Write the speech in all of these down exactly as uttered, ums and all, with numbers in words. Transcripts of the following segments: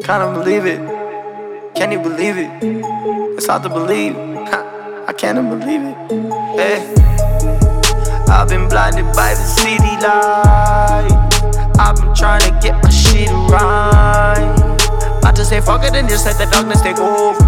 Can't believe it. Can't you believe it? It's hard to believe. I can't believe it. Hey. I've been blinded by the city light. I've been trying to get my shit right. About to say fuck it and just let the darkness take over.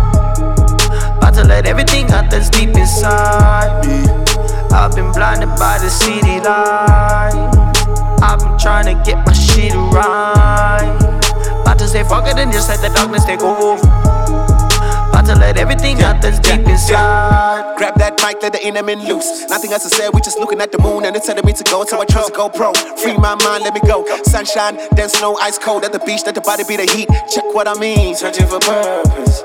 About to let everything out that's deep inside me. I've been blinded by the city light. I've been trying to get my shit right. About to say fuck it and just let the darkness take over. About to let everything yeah, out that's yeah, deep inside. Yeah. Grab that mic, let the instrument loose. Nothing else to say, we just looking at the moon and it's telling me to go, so I chose to go pro. Free my mind, let me go. Sunshine, then snow, ice cold at the beach, let the body be the heat. Check what I mean, searching for purpose.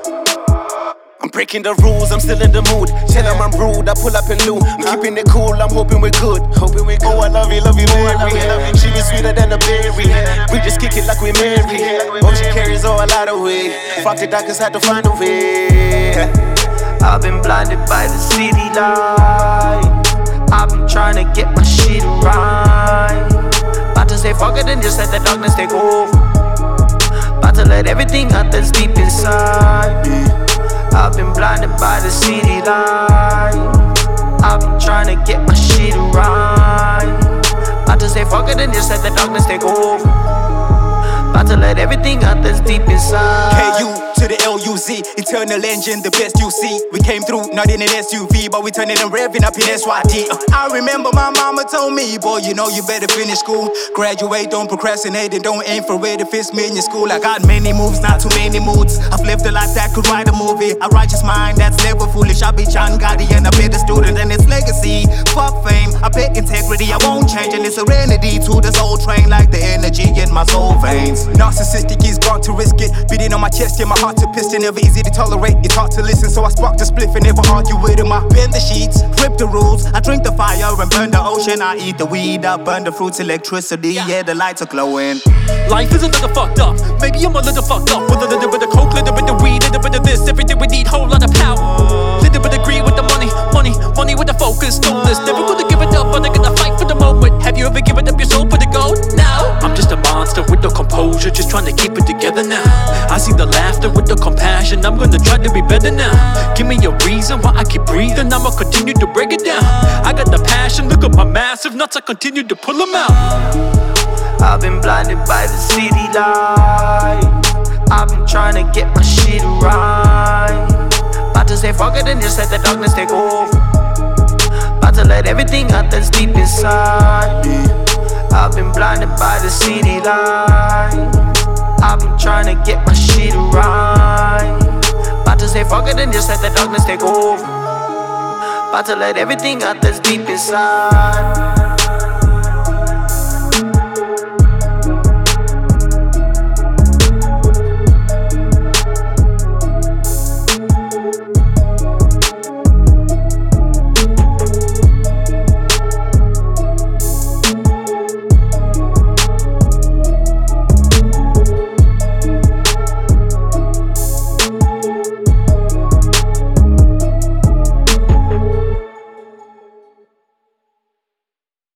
I'm breaking the rules, I'm still in the mood. Tell them I'm rude, I pull up and loot. I'm keeping it cool, I'm hoping we're good. Hoping we're good. Oh, I love you, love you, Mary. She be sweeter than a berry. We just kick it like we married. Oh, she carries all a lot of weight. Fuck the doctors, had to find a way. I've been blinded by the city light. I've been trying to get my shit right. About to say fuck it and just let the darkness take over. About to let everything out that's deep inside me. I've been blinded by the city light. I've been trying to get my shit right. About to say fuck it and just let the darkness take over. About to let everything out that's deep inside. K U to the L U Z, eternal engine, the best you see. We came through, not in an S U V, but we turned it and revving up in S Y T. uh, I remember my mama told me, boy, you know you better finish school. Graduate, don't procrastinate, and don't aim for it if it's me in your school. I got many moves, not too many moods. I've lived a life that could write a movie. A righteous mind that's never foolish. I be John Gotti and a better student and its legacy. Fuck fame, I bet integrity, I won't change. And it's serenity to the soul train, like the energy in my soul veins. Narcissistic is gone to risk it. Beating on my chest, yeah, my heart to piston. Never easy to tolerate, it's hard to listen. So I spark the spliff and never argue with him. I bend the sheets, rip the rules. I drink the fire and burn the ocean. I eat the weed, I burn the fruits, electricity. Yeah, the lights are glowing. Life is a little fucked up. Maybe I'm a little fucked up. With a little bit of coke, little bit of weed, little bit of this. Everything we need, whole lot of power. Little bit of greed with the money, money, money with the focus. Hopeless, never gonna give it up, but I'm gonna fight for the moment. Have you ever given up your soul for the gold? No. I'm just a monster with no composure, just trying to keep it together now. I see the laughter with the compassion. I'm gonna try to be better now. Give me a reason why I keep breathing. I'ma continue to break it down. I got the passion, look at my massive nuts. I continue to pull them out. I've been blinded by the city light. I've been trying to get my shit right. About to say fuck it and just let the darkness take over. About to let everything out that's deep inside me. I've been blinded by the city light. I've been trying to get my shit right. About to say fuck it and just let the darkness take over. About to let everything out that's deep inside.